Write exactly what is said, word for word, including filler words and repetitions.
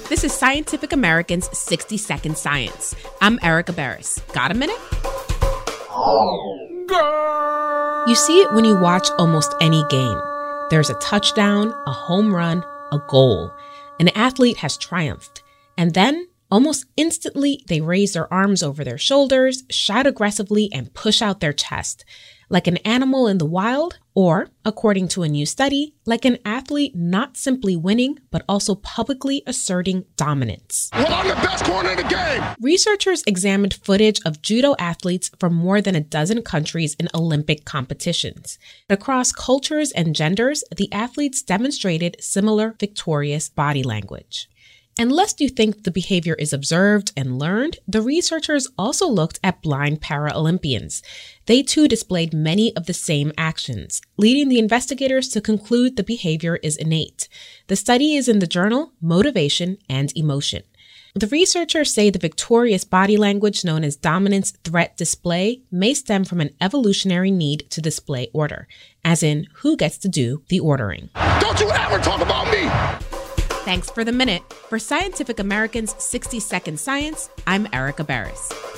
This is Scientific American's sixty second Science. I'm Erica Barris. Got a minute? You see it when you watch almost any game. There's a touchdown, a home run, a goal. An athlete has triumphed. And then, almost instantly, they raise their arms over their shoulders, shout aggressively, and push out their chest. Like an animal in the wild, or, according to a new study, like an athlete not simply winning, but also publicly asserting dominance. Well, I'm the best corner in the game! Researchers examined footage of judo athletes from more than a dozen countries in Olympic competitions. Across cultures and genders, the athletes demonstrated similar victorious body language. And lest you think the behavior is observed and learned, the researchers also looked at blind Paralympians. They too displayed many of the same actions, leading the investigators to conclude the behavior is innate. The study is in the journal Motivation and Emotion. The researchers say the victorious body language known as dominance threat display may stem from an evolutionary need to display order, as in who gets to do the ordering. Don't you ever talk about me! Thanks for the minute. For Scientific American's sixty second Science, I'm Erica Barris.